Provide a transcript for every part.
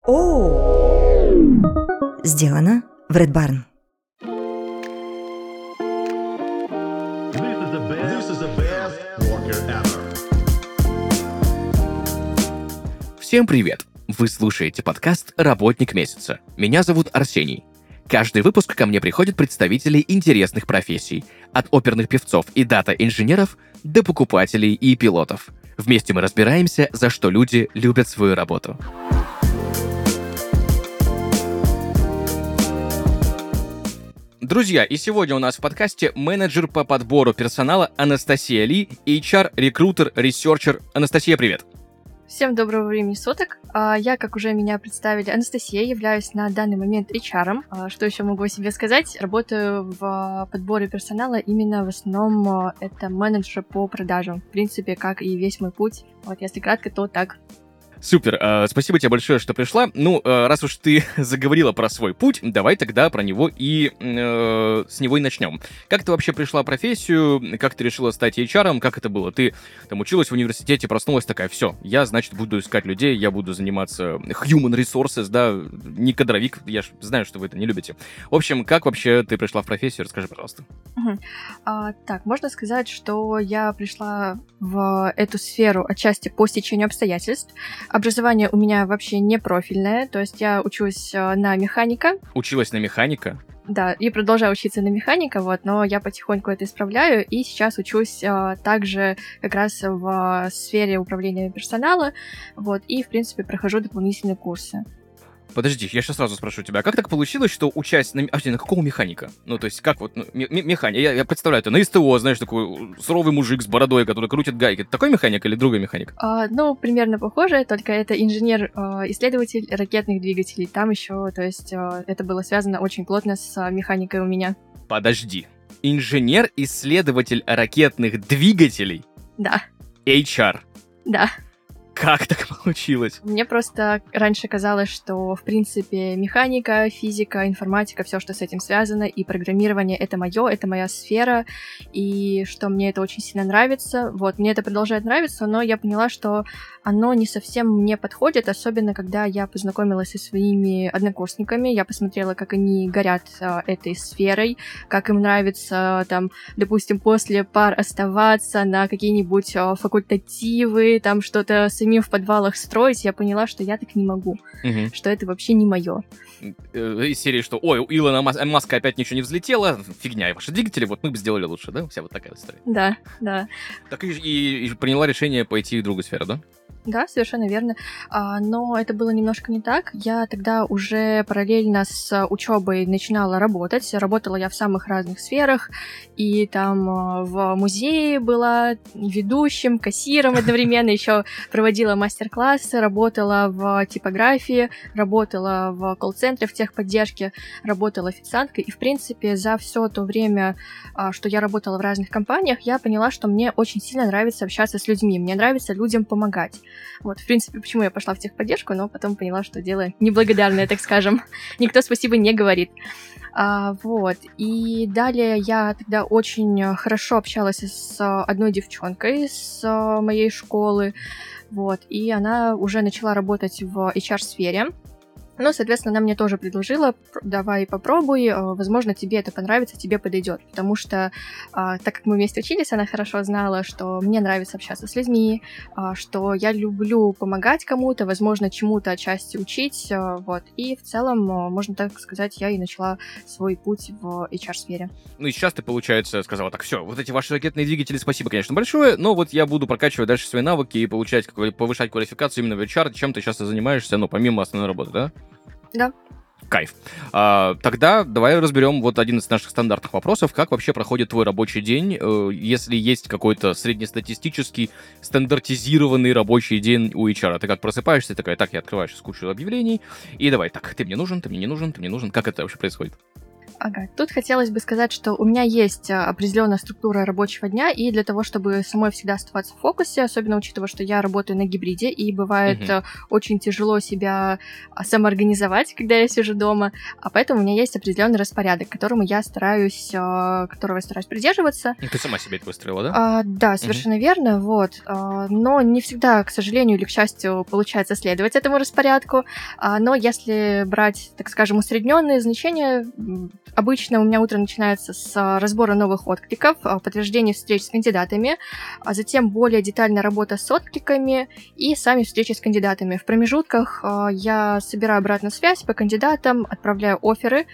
Сделано в Red Barn. Всем привет! Вы слушаете подкаст «Работник месяца». Меня зовут Арсений. Каждый выпуск ко мне приходят представители интересных профессий, от оперных певцов и дата-инженеров до покупателей и пилотов. Вместе мы разбираемся, за что люди любят свою работу. Друзья, и сегодня у нас в подкасте менеджер по подбору персонала Анастасия Ли, HR, рекрутер, ресерчер. Анастасия, привет! Всем доброго времени суток. Я, как уже меня представили, Анастасия, являюсь на данный момент HR. Что еще могу о себе сказать? Работаю в подборе персонала, именно в основном это менеджер по продажам. В принципе, как и весь мой путь. Вот, если кратко, то так. Супер, спасибо тебе большое, что пришла. Раз уж ты заговорила про свой путь, давай тогда про него и с него и начнем. Как ты вообще пришла в профессию, как ты решила стать HR-ом, как это было? Ты там училась в университете, проснулась такая, все, я, значит, буду искать людей, я буду заниматься human resources, да, не кадровик, я ж знаю, что вы это не любите. В общем, как вообще ты пришла в профессию, расскажи, пожалуйста. Так, можно сказать, что я пришла в эту сферу отчасти по стечению обстоятельств. Образование у меня вообще не профильное, то есть я учусь на механика. Училась на механика? Да, и продолжаю учиться на механика, но я потихоньку это исправляю, и сейчас учусь также как раз в сфере управления персонала, и, в принципе, прохожу дополнительные курсы. Подожди, я сейчас сразу спрошу тебя, как так получилось, что учась на какого механика? То есть, как механик? Я представляю, ты на СТО, знаешь, такой суровый мужик с бородой, который крутит гайки. Это такой механик или другой механик? Примерно похоже, только это инженер-исследователь ракетных двигателей. Там еще, то есть, это было связано очень плотно с механикой у меня. Подожди, инженер-исследователь ракетных двигателей? Да. HR? Да. Как так получилось? Мне просто раньше казалось, что, в принципе, механика, физика, информатика, все, что с этим связано, и программирование — это моя сфера, и что мне это очень сильно нравится. Мне это продолжает нравиться, но я поняла, что оно не совсем мне подходит, особенно когда я познакомилась со своими однокурсниками, я посмотрела, как они горят этой сферой, как им нравится, допустим, после пар оставаться на какие-нибудь факультативы, что-то самим в подвалах строить, я поняла, что я так не могу, что это вообще не мое. Из серии, что, у Илона Маска опять ничего не взлетело, фигня, ваши двигатели, мы бы сделали лучше, да? Вся вот такая история. Да. Так и приняла решение пойти в другую сферу, да? Да, совершенно верно. Но это было немножко не так. Я тогда уже параллельно с учебой начинала работать. Работала я в самых разных сферах. И там в музее была ведущим, кассиром одновременно. Еще проводила мастер-классы, работала в типографии, работала в колл-центре, в техподдержке, работала официанткой. И, в принципе, за все то время, что я работала в разных компаниях, я поняла, что мне очень сильно нравится общаться с людьми. Мне нравится людям помогать. В принципе, почему я пошла в техподдержку, но потом поняла, что дело неблагодарное, так скажем. Никто спасибо не говорит. И далее я тогда очень хорошо общалась с одной девчонкой с моей школы, и она уже начала работать в HR-сфере. Соответственно, она мне тоже предложила, давай попробуй, возможно, тебе это понравится, тебе подойдет. Потому что, так как мы вместе учились, она хорошо знала, что мне нравится общаться с людьми, что я люблю помогать кому-то, возможно, чему-то отчасти учить. И в целом, можно так сказать, я и начала свой путь в HR-сфере. И сейчас ты, получается, сказала, так, все, эти ваши ракетные двигатели, спасибо, конечно, большое, но я буду прокачивать дальше свои навыки и повышать квалификацию именно в HR, чем ты сейчас и занимаешься, помимо основной работы, да? Да. Кайф. Тогда давай разберем один из наших стандартных вопросов. Как вообще проходит твой рабочий день, если есть какой-то среднестатистический, стандартизированный рабочий день у HR? Ты как просыпаешься, такая, так, я открываю сейчас кучу объявлений, и давай, так, ты мне нужен, ты мне не нужен, ты мне нужен. Как это вообще происходит? Ага, тут хотелось бы сказать, что у меня есть определенная структура рабочего дня, и для того, чтобы самой всегда оставаться в фокусе, особенно учитывая, что я работаю на гибриде, и бывает очень тяжело себя самоорганизовать, когда я сижу дома, а поэтому у меня есть определенный распорядок, которого я стараюсь придерживаться. Ты сама себе это выстроила, да? Да, совершенно верно, вот. Но не всегда, к сожалению или к счастью, получается следовать этому распорядку. Но если брать, так скажем, усредненные значения, обычно у меня утро начинается с разбора новых откликов, подтверждения встреч с кандидатами, а затем более детальная работа с откликами и сами встречи с кандидатами. В промежутках я собираю обратную связь по кандидатам, отправляю офферы,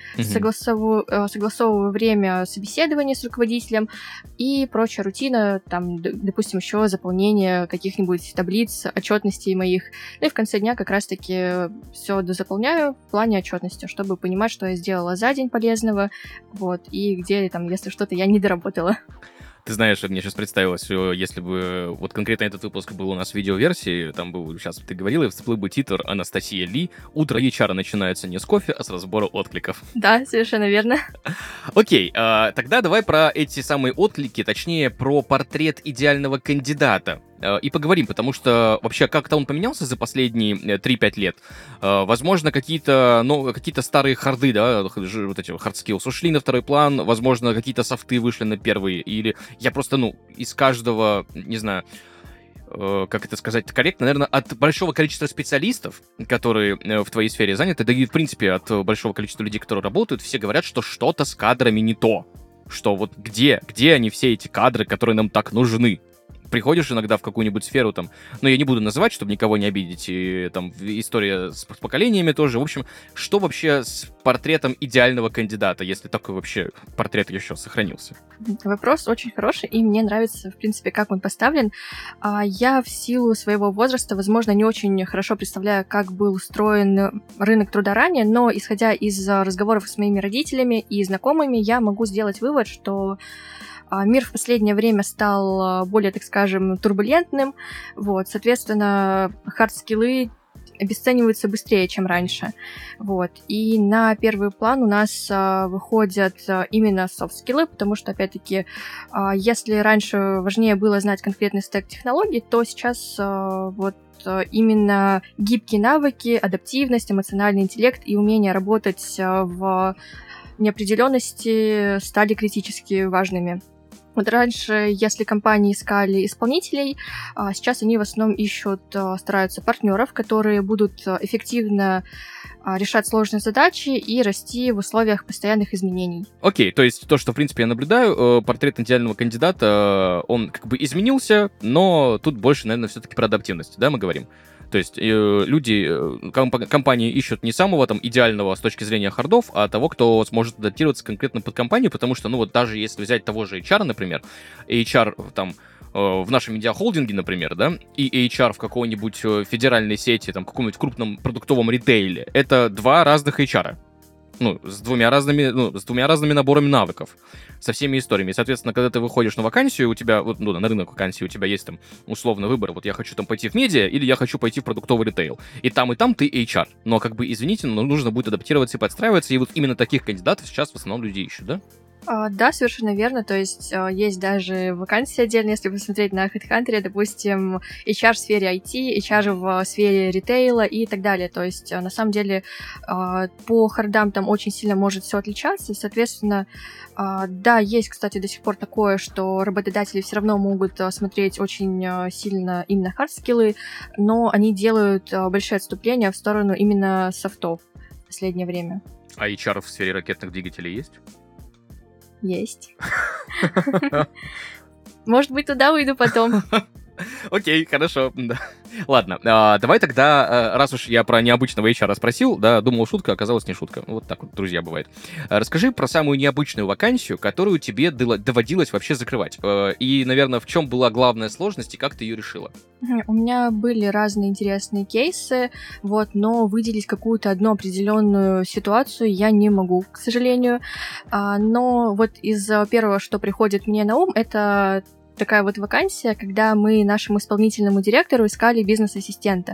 согласовываю время собеседования с руководителем и прочая рутина, там, допустим, еще заполнение каких-нибудь таблиц, отчетностей моих. Ну и в конце дня как раз-таки все дозаполняю в плане отчетности, чтобы понимать, что я сделала за день полезного, вот, и где там, если что-то я не доработала. Ты знаешь, мне сейчас представилось, если бы вот конкретно этот выпуск был у нас в видеоверсии, там был, сейчас ты говорила, и всплыл бы титр «Анастасия Ли. Утро HR начинается не с кофе, а с разбора откликов». Да, совершенно верно. Окей, тогда давай про эти самые отклики, точнее, про портрет идеального кандидата. И поговорим, потому что вообще как-то он поменялся за последние 3-5 лет. Возможно, какие-то старые харды, да, вот эти hard skills ушли на второй план, возможно, какие-то софты вышли на первый, или я просто, из каждого, не знаю, как это сказать корректно, наверное, от большого количества специалистов, которые в твоей сфере заняты, да и, в принципе, от большого количества людей, которые работают, все говорят, что что-то с кадрами не то. Что вот где они все эти кадры, которые нам так нужны? Приходишь иногда в какую-нибудь сферу, там, я не буду называть, чтобы никого не обидеть, и там история с поколениями тоже. В общем, что вообще с портретом идеального кандидата, если такой вообще портрет еще сохранился? Вопрос очень хороший, и мне нравится, в принципе, как он поставлен. Я в силу своего возраста, возможно, не очень хорошо представляю, как был устроен рынок труда ранее, но, исходя из разговоров с моими родителями и знакомыми, я могу сделать вывод, что мир в последнее время стал более, так скажем, турбулентным, вот, соответственно, хард-скиллы обесцениваются быстрее, чем раньше, вот, и на первый план у нас выходят именно софт-скиллы, потому что, опять-таки, если раньше важнее было знать конкретный стек технологий, то сейчас вот именно гибкие навыки, адаптивность, эмоциональный интеллект и умение работать в неопределенности стали критически важными. Вот раньше, если компании искали исполнителей, сейчас они в основном ищут, стараются партнеров, которые будут эффективно решать сложные задачи и расти в условиях постоянных изменений. Окей, то есть то, что, в принципе, я наблюдаю, портрет идеального кандидата, он как бы изменился, но тут больше, наверное, все-таки про адаптивность, да, мы говорим? То есть компании ищут не самого там идеального с точки зрения хардов, а того, кто сможет адаптироваться конкретно под компанию, потому что, вот даже если взять того же HR, например, HR там в нашем медиахолдинге, например, да, и HR в какой-нибудь федеральной сети, там, каком-нибудь крупном продуктовом ритейле, это два разных HR. С двумя разными наборами навыков, со всеми историями. И, соответственно, когда ты выходишь на вакансию, у тебя, на рынок вакансий, у тебя есть там условно выбор, вот я хочу там пойти в медиа, или я хочу пойти в продуктовый ритейл. И там ты HR. Но, извините, но нужно будет адаптироваться и подстраиваться, и вот именно таких кандидатов сейчас в основном люди ищут, да? Да, совершенно верно. То есть есть даже вакансии отдельно, если посмотреть на HeadHunter, допустим, HR в сфере IT, HR в сфере ритейла и так далее. То есть на самом деле по хардам там очень сильно может все отличаться. Соответственно, да, есть, кстати, до сих пор такое, что работодатели все равно могут смотреть очень сильно именно хард-скиллы, но они делают большие отступления в сторону именно софтов в последнее время. А HR в сфере ракетных двигателей есть? Есть. Может быть, туда уйду потом. Окей, хорошо, да. Ладно, давай тогда, раз уж я про необычного HR спросил, да, думал шутка, оказалось не шутка. Вот так вот, друзья, бывает. Расскажи про самую необычную вакансию, которую тебе доводилось вообще закрывать. И, наверное, в чем была главная сложность и как ты ее решила? У меня были разные интересные кейсы, но выделить какую-то одну определенную ситуацию я не могу, к сожалению. Но вот из первого, что приходит мне на ум, это такая вот вакансия, когда мы нашему исполнительному директору искали бизнес-ассистента.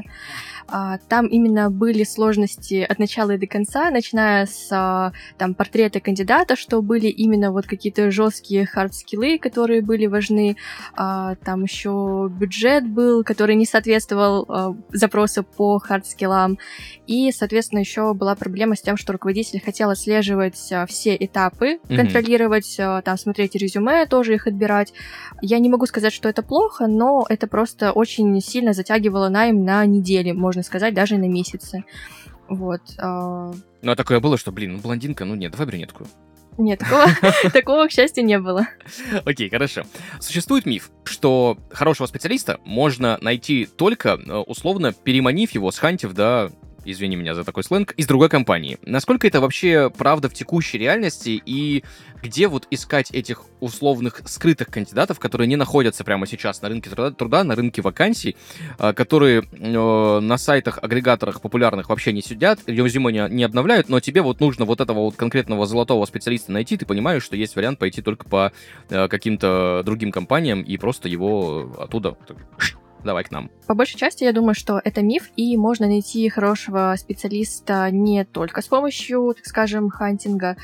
Там именно были сложности от начала и до конца, начиная с там, портрета кандидата, что были именно вот какие-то жесткие хард-скиллы, которые были важны. Там еще бюджет был, который не соответствовал запросу по хард-скиллам. И, соответственно, еще была проблема с тем, что руководитель хотел отслеживать все этапы, контролировать, там, смотреть резюме, тоже их отбирать. Я не могу сказать, что это плохо, но это просто очень сильно затягивало найм на недели, можно сказать, даже на месяцы. Вот. Ну, а такое было, что, блондинка, нет, давай брюнетку. Нет, такого, к счастью, не было. Окей, хорошо. Существует миф, что хорошего специалиста можно найти только, условно, переманив его, схантив, да, извини меня за такой сленг, из другой компании. Насколько это вообще правда в текущей реальности, и где вот искать этих условных скрытых кандидатов, которые не находятся прямо сейчас на рынке труда, на рынке вакансий, которые на сайтах, агрегаторах популярных вообще не сидят, резюме не обновляют, но тебе вот нужно вот этого вот конкретного золотого специалиста найти, ты понимаешь, что есть вариант пойти только по каким-то другим компаниям и просто его оттуда... Давай к нам. По большей части, я думаю, что это миф, и можно найти хорошего специалиста не только с помощью, так скажем, хантинга.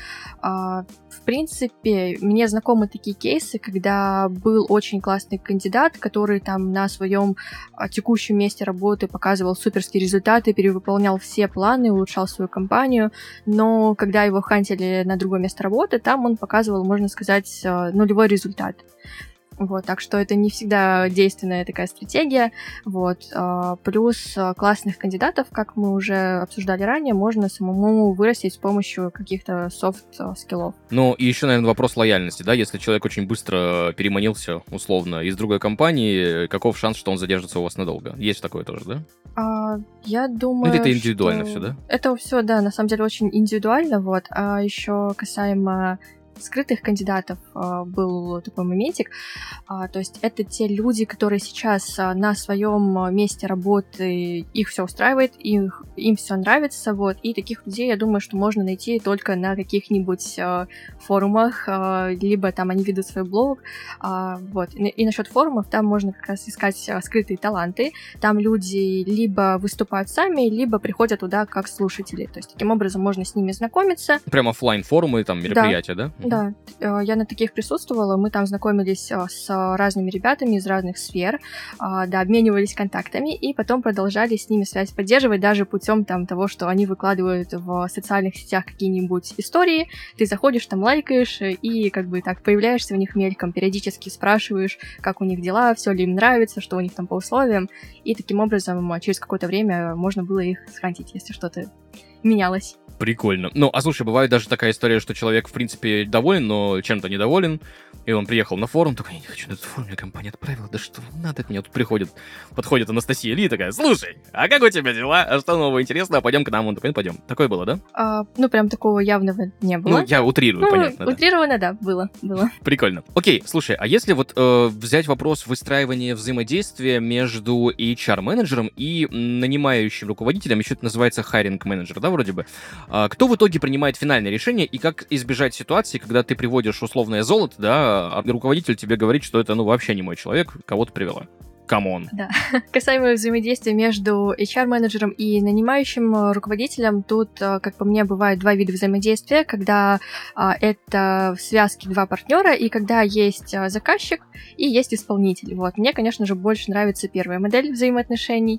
В принципе, мне знакомы такие кейсы, когда был очень классный кандидат, который там на своем текущем месте работы показывал суперские результаты, перевыполнял все планы, улучшал свою компанию, но когда его хантили на другое место работы, там он показывал, можно сказать, нулевой результат. Вот, так что это не всегда действенная такая стратегия. Вот. Плюс классных кандидатов, как мы уже обсуждали ранее, можно самому вырастить с помощью каких-то софт-скиллов. Ну, и еще, наверное, вопрос лояльности, да? Если человек очень быстро переманился, условно, из другой компании, каков шанс, что он задержится у вас надолго? Есть такое тоже, да? Я думаю, это индивидуально все, да? Это все, да, на самом деле очень индивидуально, вот. А еще касаемо скрытых кандидатов был такой моментик. То есть это те люди, которые сейчас на своем месте работы, их все устраивает, им все нравится, вот. И таких людей, я думаю, что можно найти только на каких-нибудь форумах, либо там они ведут свой блог, вот. И насчет форумов, там можно как раз искать скрытые таланты. Там люди либо выступают сами, либо приходят туда как слушатели. То есть таким образом можно с ними знакомиться. Прям офлайн форумы, там мероприятия, да? Да, я на таких присутствовала, мы там знакомились с разными ребятами из разных сфер, да, обменивались контактами и потом продолжали с ними связь поддерживать даже путем там того, что они выкладывают в социальных сетях какие-нибудь истории, ты заходишь, там лайкаешь и как бы так появляешься в них мельком, периодически спрашиваешь, как у них дела, все ли им нравится, что у них там по условиям, и таким образом через какое-то время можно было их схантить, если что-то менялось. Прикольно. Ну, а слушай, бывает даже такая история, что человек, в принципе, доволен, но чем-то недоволен, и он приехал на форум, такой, я не хочу на этот форум, мне компания отправила, да что надо от меня? Тут подходит Анастасия Ли, такая, слушай, а как у тебя дела? А что нового интересного? Пойдем к нам, он такой, пойдем. Такое было, да? Ну, прям такого явного не было. Ну, я утрирую, понятно. Утрированно, да, было. Прикольно. Окей, слушай, а если вот взять вопрос выстраивания взаимодействия между HR-менеджером и нанимающим руководителем, еще это называется хайринг-менеджер, да, вроде бы, кто в итоге принимает финальное решение и как избежать ситуации, когда ты приводишь условное золото, да, а руководитель тебе говорит, что это, вообще не мой человек, кого ты привела? Камон. Да. Касаемо взаимодействия между HR-менеджером и нанимающим руководителем, тут, как по мне, бывает два вида взаимодействия, когда это в связке два партнера, и когда есть заказчик и есть исполнитель. Вот. Мне, конечно же, больше нравится первая модель взаимоотношений.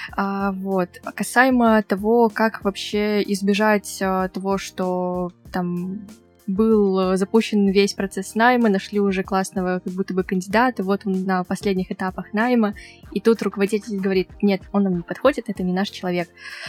Вот. Касаемо того, как вообще избежать того, что там был запущен весь процесс найма, нашли уже классного как будто бы кандидата, вот он на последних этапах найма, и тут руководитель говорит, нет, он нам не подходит, это не наш человек.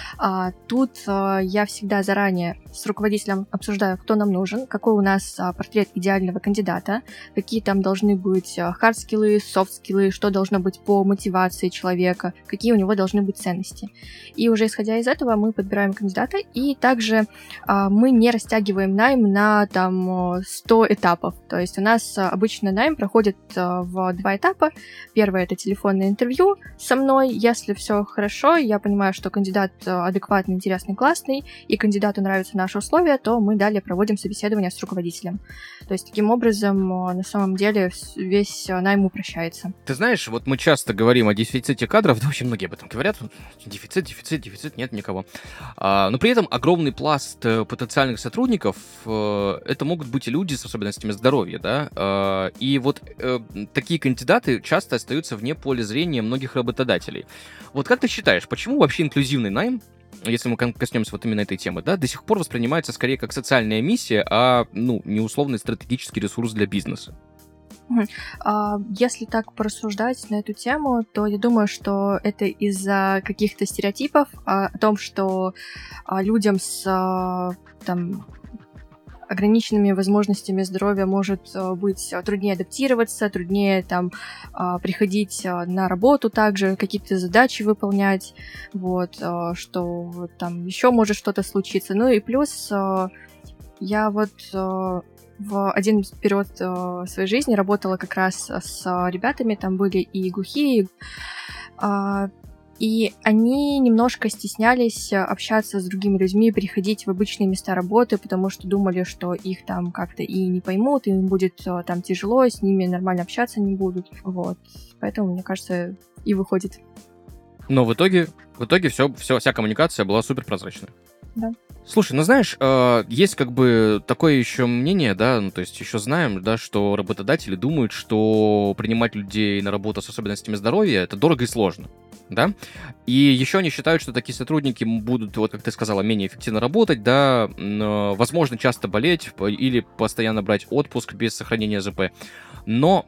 Тут я всегда заранее с руководителем обсуждаю, кто нам нужен, какой у нас портрет идеального кандидата, какие там должны быть хард-скиллы, софт-скиллы, что должно быть по мотивации человека, какие у него должны быть ценности. И уже исходя из этого мы подбираем кандидата, и также мы не растягиваем найм на на там 100 этапов. То есть у нас обычно найм проходит в 2 этапа. Первое — это телефонное интервью со мной. Если все хорошо, я понимаю, что кандидат адекватный, интересный, классный, и кандидату нравятся наши условия, то мы далее проводим собеседование с руководителем. То есть таким образом, на самом деле, весь найм упрощается. Ты знаешь, вот мы часто говорим о дефиците кадров, да очень многие об этом говорят. Дефицит, нет никого. Но при этом огромный пласт потенциальных сотрудников это могут быть и люди с особенностями здоровья, да. И вот такие кандидаты часто остаются вне поля зрения многих работодателей. Вот как ты считаешь, почему вообще инклюзивный найм, если мы коснемся вот именно этой темы, да, до сих пор воспринимается скорее как социальная миссия, а, не условный стратегический ресурс для бизнеса? Если так порассуждать на эту тему, то я думаю, что это из-за каких-то стереотипов о том, что людям с там ограниченными возможностями здоровья может быть труднее адаптироваться, труднее там приходить на работу также, какие-то задачи выполнять, вот, что там еще может что-то случиться. Ну и плюс я вот в один период своей жизни работала как раз с ребятами, там были и глухие, и они немножко стеснялись общаться с другими людьми, приходить в обычные места работы, потому что думали, что их там как-то и не поймут, им будет там тяжело, с ними нормально общаться не будут. Вот. Поэтому, мне кажется, и выходит. Но в итоге вся коммуникация была супер прозрачная. Да. Слушай, знаешь, есть как бы такое еще мнение, да, то есть еще знаем, да, что работодатели думают, что принимать людей на работу с особенностями здоровья это дорого и сложно, да, и еще они считают, что такие сотрудники будут, вот как ты сказала, менее эффективно работать, да, возможно, часто болеть или постоянно брать отпуск без сохранения ЗП. Но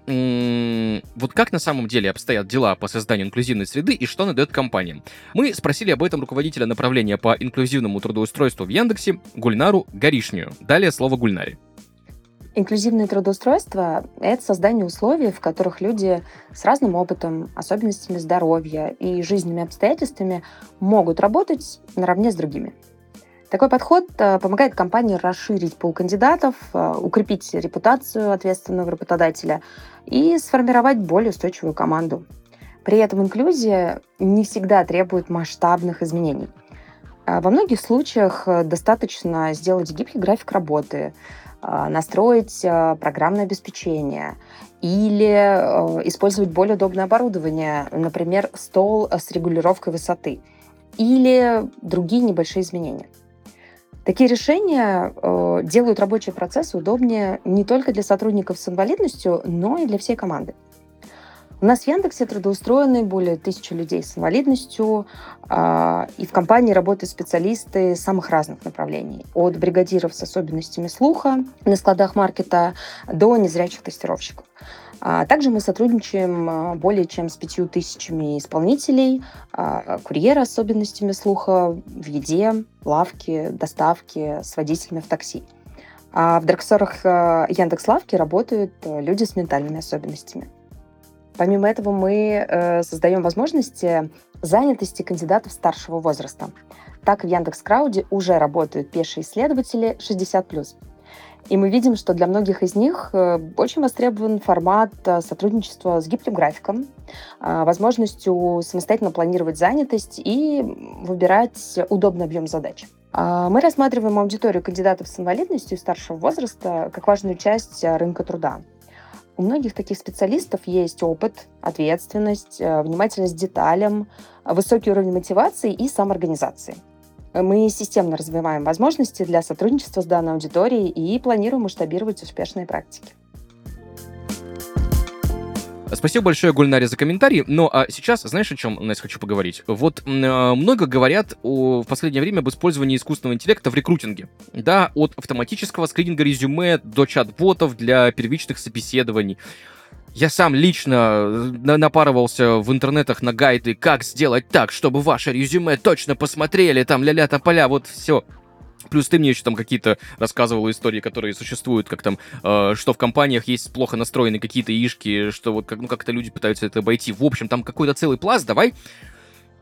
вот как на самом деле обстоят дела по созданию инклюзивной среды и что она дает компаниям? Мы спросили об этом руководителя направления по инклюзивному трудоустройству в Яндексе Гульнару Горишнюю. Далее слово Гульнаре. Инклюзивное трудоустройство — это создание условий, в которых люди с разным опытом, особенностями здоровья и жизненными обстоятельствами могут работать наравне с другими. Такой подход помогает компании расширить пул кандидатов, укрепить репутацию ответственного работодателя и сформировать более устойчивую команду. При этом инклюзия не всегда требует масштабных изменений. Во многих случаях достаточно сделать гибкий график работы, настроить программное обеспечение или использовать более удобное оборудование, например, стол с регулировкой высоты, или другие небольшие изменения. Такие решения делают рабочий процесс удобнее не только для сотрудников с инвалидностью, но и для всей команды. У нас в Яндексе трудоустроены более 1000 людей с инвалидностью, и в компании работают специалисты самых разных направлений. От бригадиров с особенностями слуха на складах маркета до незрячих тестировщиков. Также мы сотрудничаем более чем с 5000 исполнителей, курьеры с особенностями слуха в еде, лавке, доставке, с водителями в такси. А в драгсторах Яндекс.Лавки работают люди с ментальными особенностями. Помимо этого мы создаем возможности занятости кандидатов старшего возраста. Так в Яндекс.Крауде уже работают пешие исследователи 60+. И мы видим, что для многих из них очень востребован формат сотрудничества с гибким графиком, возможностью самостоятельно планировать занятость и выбирать удобный объем задач. Мы рассматриваем аудиторию кандидатов с инвалидностью старшего возраста как важную часть рынка труда. У многих таких специалистов есть опыт, ответственность, внимательность к деталям, высокий уровень мотивации и самоорганизации. Мы системно развиваем возможности для сотрудничества с данной аудиторией и планируем масштабировать успешные практики. Спасибо большое, Гульнаре, за комментарий. Ну, а сейчас, знаешь, о чем, Настя, хочу поговорить? Вот много говорят в последнее время об использовании искусственного интеллекта в рекрутинге. Да, от автоматического скрининга резюме до чат-ботов для первичных собеседований. Я сам лично напарывался в интернетах на гайды, как сделать так, чтобы ваше резюме точно посмотрели, там ля-ля тополя, вот все. Плюс ты мне еще там какие-то рассказывал истории, которые существуют, как там, что в компаниях есть плохо настроенные какие-то ишки, что вот как-то люди пытаются это обойти. В общем, там какой-то целый пласт. Давай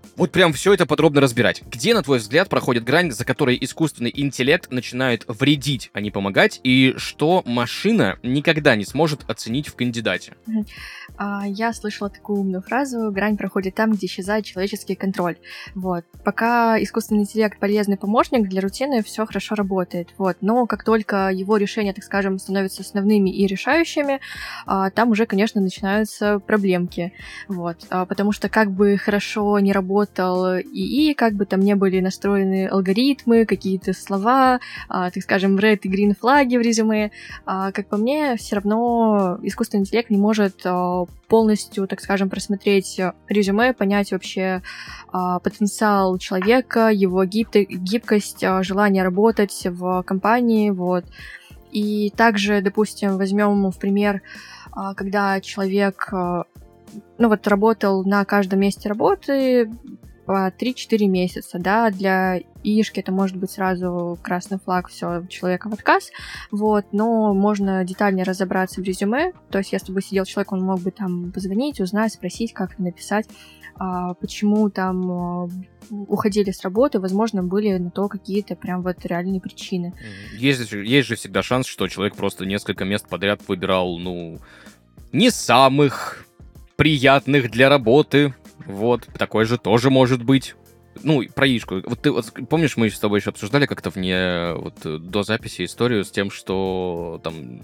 вот прям все это подробно разбирать. Где, на твой взгляд, проходит грань, за которой искусственный интеллект начинает вредить, а не помогать, и что машина никогда не сможет оценить в кандидате? Я слышала такую умную фразу: грань проходит там, где исчезает человеческий контроль. Вот. Пока искусственный интеллект полезный помощник, для рутины все хорошо работает. Вот. Но как только его решения, так скажем, становятся основными и решающими, там уже, конечно, начинаются проблемки. Вот. Потому что как бы хорошо не работал ИИ, как бы там не были настроены алгоритмы, какие-то слова, так скажем, red и green флаги в резюме, как по мне, все равно искусственный интеллект не может полностью, так скажем, просмотреть резюме, понять вообще потенциал человека, его гибкость, желание работать в компании, вот. И также, допустим, возьмем в пример, когда человек, работал на каждом месте работы по 3-4 месяца, да, для ИИшки это может быть сразу красный флаг, все, человека в отказ, вот, но можно детальнее разобраться в резюме, то есть если бы сидел человек, он мог бы там позвонить, узнать, спросить, как написать, почему там уходили с работы, возможно, были на то какие-то прям вот реальные причины. Есть же всегда шанс, что человек просто несколько мест подряд выбирал, не самых приятных для работы. Вот, такое же тоже может быть. Про яичку. Вот ты помнишь, мы с тобой еще обсуждали как-то до записи историю с тем, что там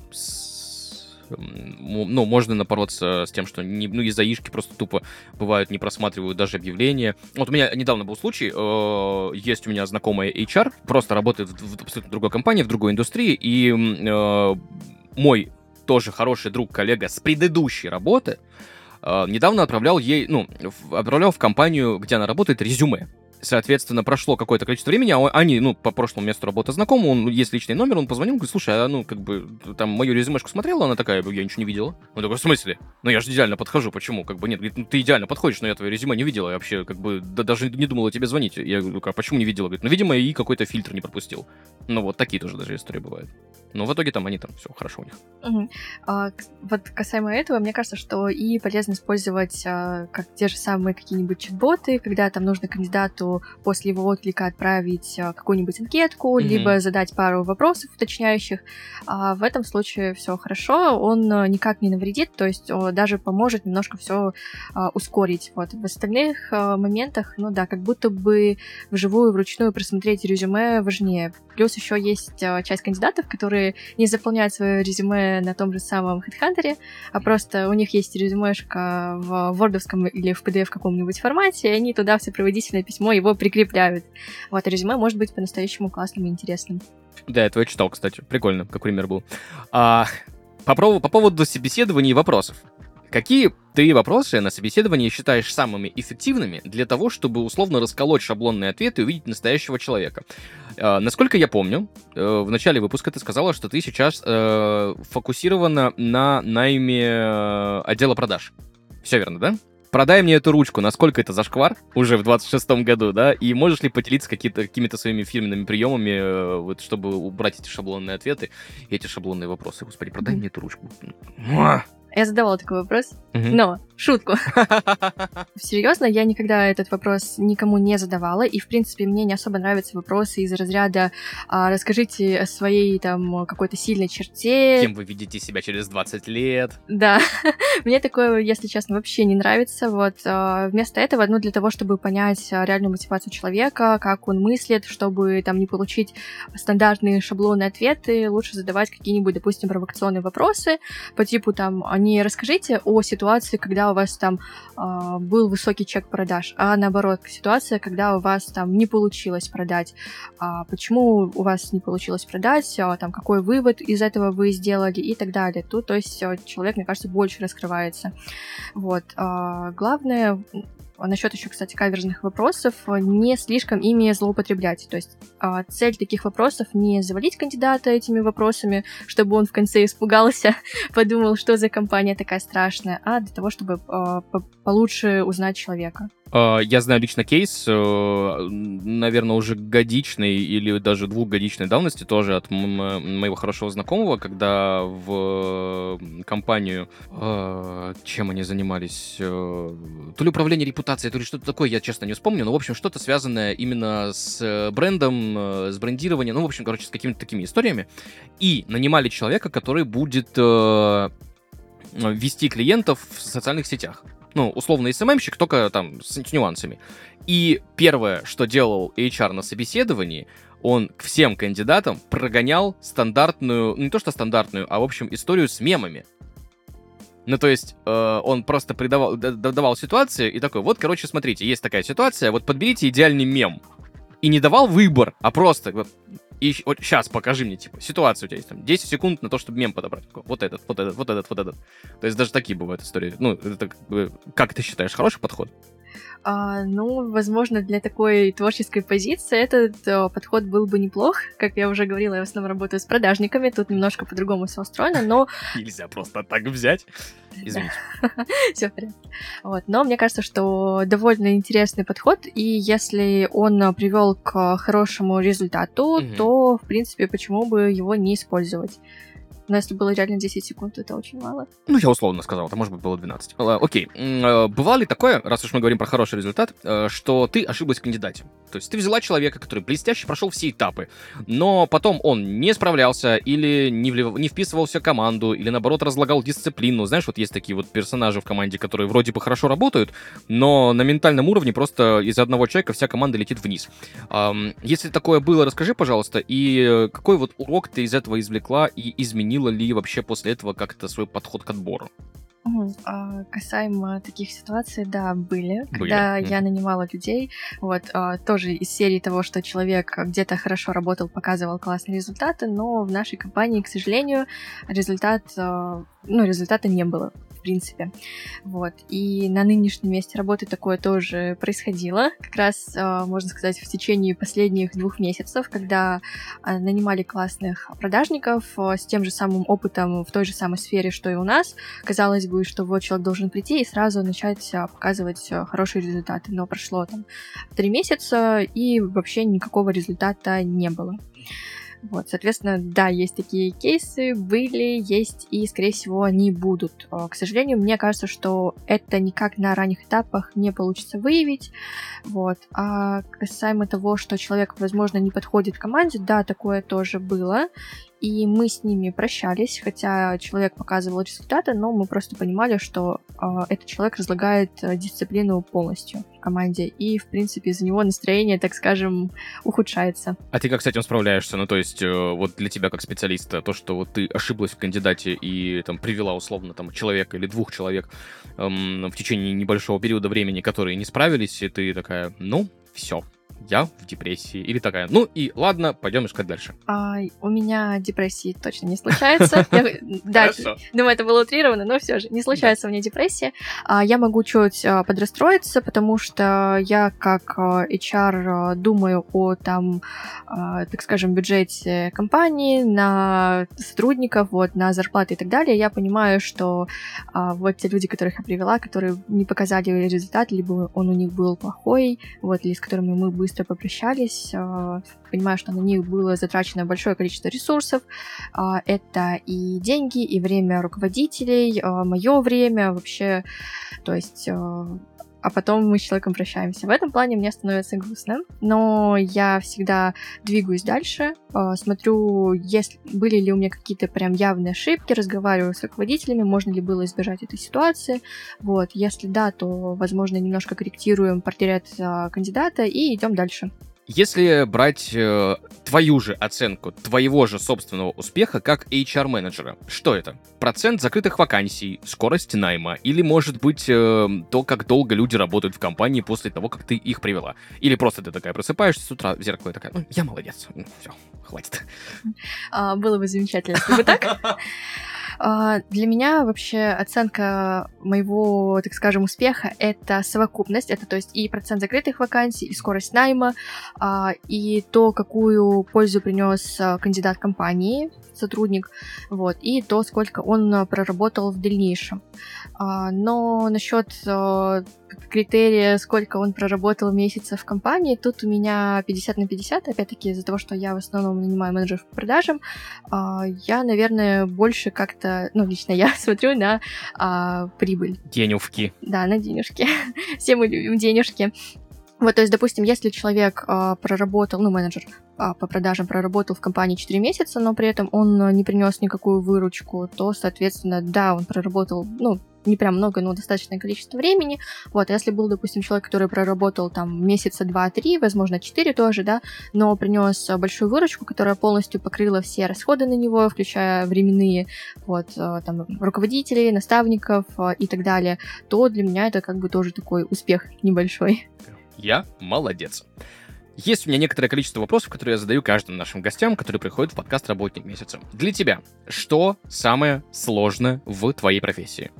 можно напороться с тем, что из-за яички просто тупо бывают не просматривают даже объявления. Вот у меня недавно был случай, есть у меня знакомая HR, просто работает в абсолютно другой компании, в другой индустрии, и мой тоже хороший друг, коллега с предыдущей работы недавно отправлял в компанию, где она работает, резюме. Соответственно, прошло какое-то количество времени, они, по прошлому месту работы знакомы, есть личный номер, он позвонил, говорит: слушай, там мою резюмешку смотрела, она такая: я ничего не видела. Он такой: в смысле? Я же идеально подхожу, почему? Нет, говорит, ты идеально подходишь, но я твое резюме не видела, я вообще, даже не думала тебе звонить. Я говорю: а почему не видела? Говорит: видимо, и какой-то фильтр не пропустил. Вот такие тоже даже истории бывают. Но в итоге они там все хорошо у них. Вот касаемо этого, мне кажется, что и полезно использовать как те же самые какие-нибудь чат-боты, когда там нужно кандидату после его отклика отправить какую-нибудь анкетку, либо задать пару вопросов уточняющих. В этом случае все хорошо, он никак не навредит, то есть даже поможет немножко все ускорить. Вот. В остальных моментах, как будто бы вживую, вручную просмотреть резюме важнее. Плюс еще есть часть кандидатов, которые не заполняют свое резюме на том же самом HeadHunter, а просто у них есть резюмешка в вордовском или в PDF каком-нибудь формате, и они туда в сопроводительное письмо его прикрепляют. Вот, а резюме может быть по-настоящему классным и интересным. Да, я твое читал, кстати. Прикольно, как пример был. По поводу собеседований и вопросов. Какие ты вопросы на собеседовании считаешь самыми эффективными для того, чтобы условно расколоть шаблонные ответы и увидеть настоящего человека? Насколько я помню, в начале выпуска ты сказала, что ты сейчас фокусирована на найме отдела продаж. Все верно, да? Продай мне эту ручку, насколько это зашквар уже в 26-м году, да? И можешь ли поделиться какими-то своими фирменными приемами, чтобы убрать эти шаблонные ответы и эти шаблонные вопросы? Господи, продай мне эту ручку. Я задавала такой вопрос, но шутку. Серьезно, я никогда этот вопрос никому не задавала, и, в принципе, мне не особо нравятся вопросы из разряда «расскажите о своей там какой-то сильной черте». Кем вы видите себя через 20 лет? Да, мне такое, если честно, вообще не нравится. Вот вместо этого, для того, чтобы понять реальную мотивацию человека, как он мыслит, чтобы там не получить стандартные шаблонные ответы, лучше задавать какие-нибудь, допустим, провокационные вопросы по типу там: не расскажите о ситуации, когда у вас там был высокий чек продаж, а наоборот, ситуация, когда у вас там не получилось продать. Почему у вас не получилось продать, там какой вывод из этого вы сделали и так далее. Тут, то есть, человек, мне кажется, больше раскрывается. Вот. Главное, насчет еще, кстати, каверзных вопросов, не слишком ими злоупотреблять. То есть цель таких вопросов не завалить кандидата этими вопросами, чтобы он в конце испугался, подумал, что за компания такая страшная, а для того, чтобы получше узнать человека. Я знаю лично кейс, наверное, уже годичной или даже двухгодичной давности, тоже от моего хорошего знакомого, когда в компанию, чем они занимались, то ли управление репутацией, то ли что-то такое, я честно не вспомню, но, в общем, что-то связанное именно с брендом, с брендированием, ну, в общем, короче, с какими-то такими историями, и нанимали человека, который будет вести клиентов в социальных сетях. Ну, условно, СММщик, только там с нюансами. И первое, что делал HR на собеседовании, он к всем кандидатам прогонял стандартную, не то что стандартную, а, в общем, историю с мемами. Ну, то есть, он просто давал ситуацию и такой, вот, короче, смотрите, есть такая ситуация, вот подберите идеальный мем. И не давал выбор, а просто... И вот сейчас покажи мне, типа, ситуацию у тебя есть, там, 10 секунд на то, чтобы мем подобрать. Вот этот. То есть даже такие бывают истории. Ну, это как ты считаешь, хороший подход? Ну, возможно, для такой творческой позиции этот подход был бы неплох. Как я уже говорила, я в основном работаю с продажниками, тут немножко по-другому все устроено, но... Нельзя просто так взять. Извините. Все в порядке. Вот. Но мне кажется, что довольно интересный подход, и если он привел к хорошему результату, то, в принципе, почему бы его не использовать? Но если было реально 10 секунд, то это очень мало. Ну, я условно сказал, это может быть было 12. Окей. Бывало ли такое, раз уж мы говорим про хороший результат, что ты ошиблась в кандидате? То есть ты взяла человека, который блестяще прошел все этапы, но потом он не справлялся или не вписывался в команду, или наоборот разлагал дисциплину. Знаешь, вот есть такие вот персонажи в команде, которые вроде бы хорошо работают, но на ментальном уровне просто из-за одного человека вся команда летит вниз. Если такое было, расскажи, пожалуйста, и какой вот урок ты из этого извлекла и изменила ли вообще после этого как-то свой подход к отбору? Касаемо таких ситуаций, да, были. Когда я нанимала людей, вот, тоже из серии того, что человек где-то хорошо работал, показывал классные результаты, но в нашей компании, к сожалению, результата не было, в принципе. Вот. И на нынешнем месте работы такое тоже происходило. Как раз, можно сказать, в течение последних 2 месяцев, когда нанимали классных продажников с тем же самым опытом в той же самой сфере, что и у нас. Казалось бы, что вот человек должен прийти и сразу начать показывать хорошие результаты. Но прошло там 3 месяца, и вообще никакого результата не было. Вот, соответственно, да, есть такие кейсы, были, есть, и, скорее всего, они будут. К сожалению, мне кажется, что это никак на ранних этапах не получится выявить. Вот. А касаемо того, что человек, возможно, не подходит к команде, да, такое тоже было. И мы с ними прощались, хотя человек показывал результаты, но мы просто понимали, что этот человек разлагает дисциплину полностью в команде, и, в принципе, из-за него настроение, так скажем, ухудшается. А ты как с этим справляешься? Ну, то есть, вот для тебя как специалиста, то, что вот ты ошиблась в кандидате и там привела условно там человека или 2 человек в течение небольшого периода времени, которые не справились, и ты такая, ну, все. Я в депрессии. Или такая, ну и ладно, пойдем искать дальше. У меня депрессии точно не случается. Да, думаю, это было утрировано, но все же не случается у меня депрессия. Я могу чуть подрастроиться, потому что я как HR думаю о там, так скажем, бюджете компании, на сотрудников, вот, на зарплаты и так далее. Я понимаю, что вот те люди, которых я привела, которые не показали результат, либо он у них был плохой, вот, или с которыми мы быстро попрощались, понимаю, что на них было затрачено большое количество ресурсов, это и деньги, и время руководителей, мое время вообще, то есть... А потом мы с человеком прощаемся. В этом плане мне становится грустно, но я всегда двигаюсь дальше, смотрю, были ли у меня какие-то прям явные ошибки, разговариваю с руководителями, можно ли было избежать этой ситуации. Вот, если да, то, возможно, немножко корректируем портрет кандидата и идем дальше. Если брать твою же оценку твоего же собственного успеха как HR-менеджера, что это? Процент закрытых вакансий, скорость найма, или, может быть, то, как долго люди работают в компании после того, как ты их привела? Или просто ты такая просыпаешься с утра в зеркало и такая, ну, я молодец, все, хватит. Было бы замечательно, если бы так. Для меня вообще оценка моего, так скажем, успеха — это совокупность, это то есть и процент закрытых вакансий, и скорость найма, и то, какую пользу принес кандидат компании, сотрудник, вот, и то, сколько он проработал в дальнейшем. Но насчет критерия, сколько он проработал месяцев в компании, тут у меня 50/50, опять-таки из-за того, что я в основном нанимаю менеджеров по продажам, я, наверное, больше как-то, лично я смотрю на прибыль. Денюжки. Да, на денежки. Все мы любим денежки. Вот, то есть, допустим, если человек проработал, менеджер по продажам проработал в компании 4 месяца, но при этом он не принес никакую выручку, то, соответственно, да, он проработал, не прям много, но достаточное количество времени. Вот, а если был, допустим, человек, который проработал там месяца 2-3, возможно, 4 тоже, да, но принес большую выручку, которая полностью покрыла все расходы на него, включая временные, там, руководителей, наставников и так далее, то для меня это как бы тоже такой успех небольшой. Я молодец. Есть у меня некоторое количество вопросов, которые я задаю каждым нашим гостям, которые приходят в подкаст «Работник месяца». Для тебя, что самое сложное в твоей профессии?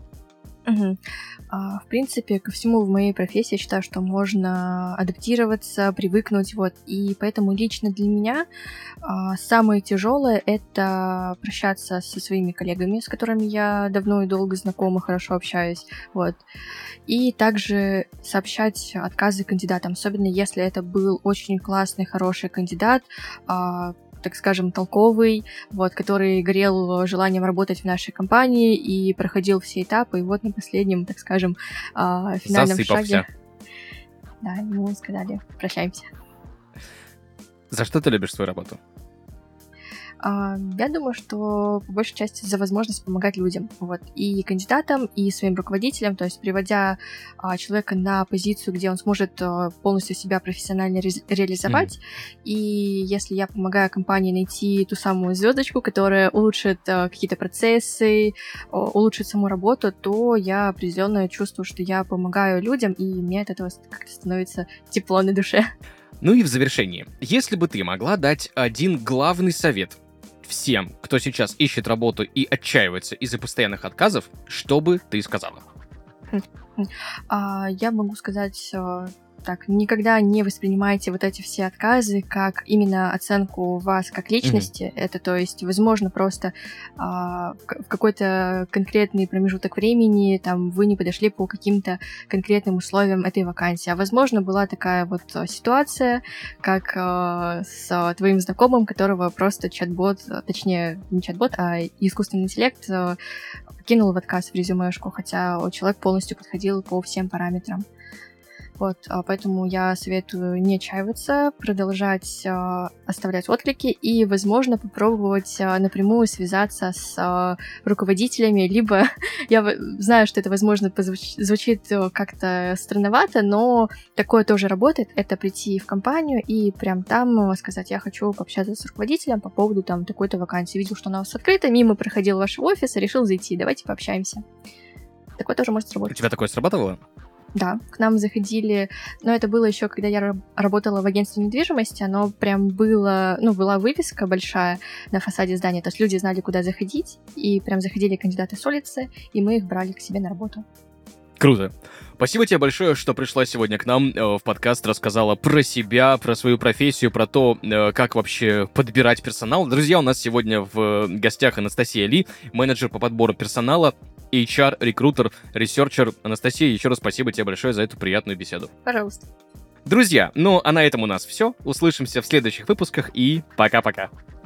В принципе, ко всему в моей профессии я считаю, что можно адаптироваться, привыкнуть, и поэтому лично для меня самое тяжелое — это прощаться со своими коллегами, с которыми я давно и долго знакома, хорошо общаюсь, и также сообщать отказы кандидатам, особенно если это был очень классный, хороший кандидат, так скажем, толковый, который горел желанием работать в нашей компании и проходил все этапы, и на последнем, так скажем, финальном шаге... Да, ему сказали, прощаемся. За что ты любишь свою работу? Я думаю, что по большей части за возможность помогать людям, и кандидатам, и своим руководителям, то есть приводя человека на позицию, где он сможет полностью себя профессионально реализовать, и если я помогаю компании найти ту самую звездочку, которая улучшит какие-то процессы, улучшит саму работу, то я определенно чувствую, что я помогаю людям, и мне от этого как-то становится тепло на душе. Ну и в завершении, если бы ты могла дать один главный совет всем, кто сейчас ищет работу и отчаивается из-за постоянных отказов, что бы ты сказала? Я могу сказать так: никогда не воспринимайте эти все отказы как именно оценку вас как личности. Это, то есть, возможно, просто в какой-то конкретный промежуток времени там вы не подошли по каким-то конкретным условиям этой вакансии. А возможно, была такая ситуация, как с твоим знакомым, которого просто чат-бот, точнее, не чат-бот, а искусственный интеллект кинул в отказ в резюмешку, хотя человек полностью подходил по всем параметрам. Поэтому я советую не отчаиваться, продолжать оставлять отклики и, возможно, попробовать напрямую связаться с руководителями, либо я знаю, что это, возможно, звучит как-то странновато, но такое тоже работает, это прийти в компанию и прям там сказать: я хочу пообщаться с руководителем по поводу там такой-то вакансии, видел, что она у вас открыта, мимо проходил ваш офис, решил зайти, давайте пообщаемся. Такое тоже может сработать. У тебя такое срабатывало? Да, к нам заходили, но это было еще, когда я работала в агентстве недвижимости, оно прям было, была вывеска большая на фасаде здания, то есть люди знали, куда заходить, и прям заходили кандидаты с улицы, и мы их брали к себе на работу. Круто. Спасибо тебе большое, что пришла сегодня к нам в подкаст, рассказала про себя, про свою профессию, про то, как вообще подбирать персонал. Друзья, у нас сегодня в гостях Анастасия Ли, менеджер по подбору персонала, HR, рекрутер, ресерчер. Анастасия, еще раз спасибо тебе большое за эту приятную беседу. Пожалуйста. Друзья, а на этом у нас все. Услышимся в следующих выпусках и пока-пока.